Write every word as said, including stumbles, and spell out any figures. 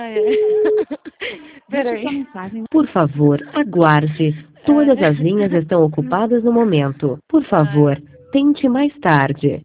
é. Deixe Peraí. sua mensagem. Por favor, aguarde. Todas as linhas estão ocupadas no momento. Por favor, tente mais tarde.